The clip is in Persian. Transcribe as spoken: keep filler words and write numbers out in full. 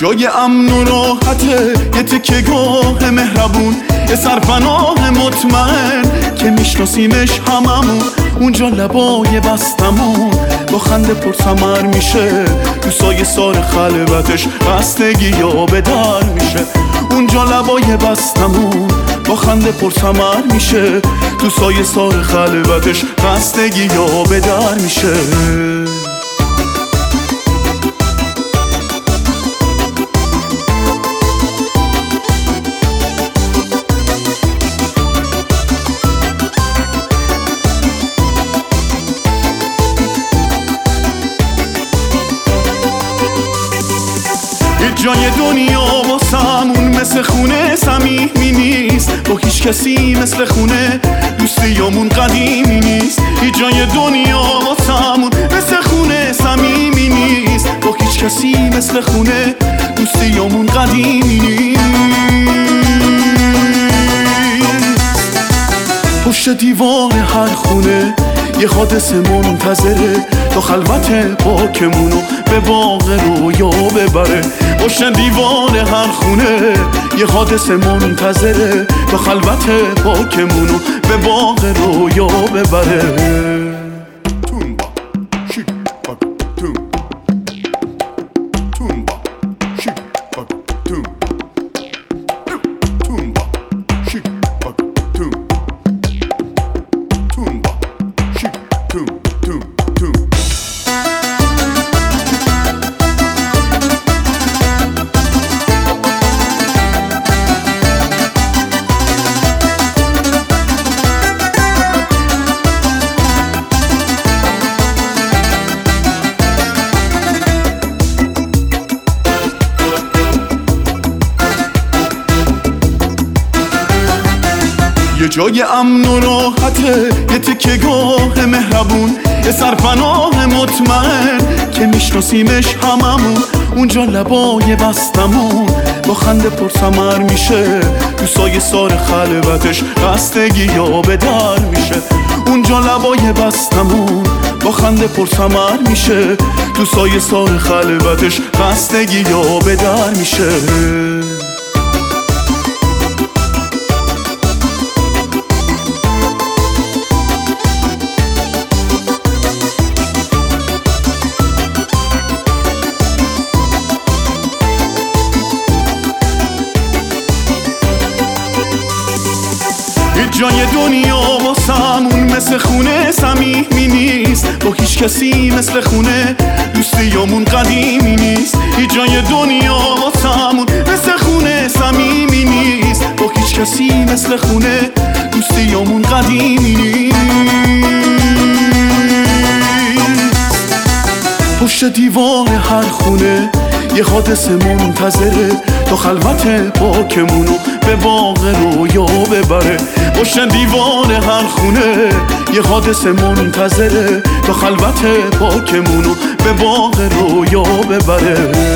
جای امن و راحته، یه تکه گاه مهربون، یه سرپناه مطمئن که میشناسیمش هممون. اونجا لبای بستمون با خنده پرثمر میشه، تو سایه سار خلوتش خستگی یا به در میشه. اونجا لبای بستمون با خنده پرثمر میشه، تو سایه سار خلوتش خستگی یا به در میشه. جای دنیا واسمون مثل خونه صمیمی نیست، با هیچ کسی مثل خونه دوستیامون قدیمی نیست. هیچ جای دنیا واسمون مثل خونه صمیمی نیست، با هیچ کسی مثل خونه دوستیامون قدیمی نیست. پشت دیوار هر خونه یه حادثه منتظره، تا خلوت پاکمونو به باغ رویا ببره. پشت دیوار هر خونه یه حادثه منتظره، تا خلوت پاکمونو به باغ رویا ببره. یه جای امن و راحته، یه تکه گاه مهربون، یه سرپناه مطمئن که میشناسیمش هممون. اونجا لبای بستمون با خنده پرثمر میشه، تو سایه سار خلوتش خستگی یا به در میشه. اونجا لبای بستمون با خنده پرثمر میشه، تو سایه سار خلوتش خستگی یا به در میشه. جای دنیا واسمون مثل خونه صمیمی نیست، با هیچ کسی مثل خونه دوستیامون قدیمی نیست. هیچ جای دنیا واسمون مثل خونه صمیمی نیست، با هیچ کسی مثل خونه دوستیامون قدیمی نیست. پشت دیوار هر خونه یه حادثه منتظره، تا خلوت پاکمونو به باغ رویا ببره. پشت دیوار هر خونه یه حادثه منتظره، تا خلوت پاکمونو به باغ رویا ببره.